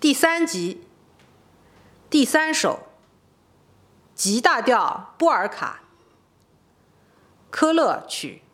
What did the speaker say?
第3集第3首 G 大调波尔卡，科勒曲。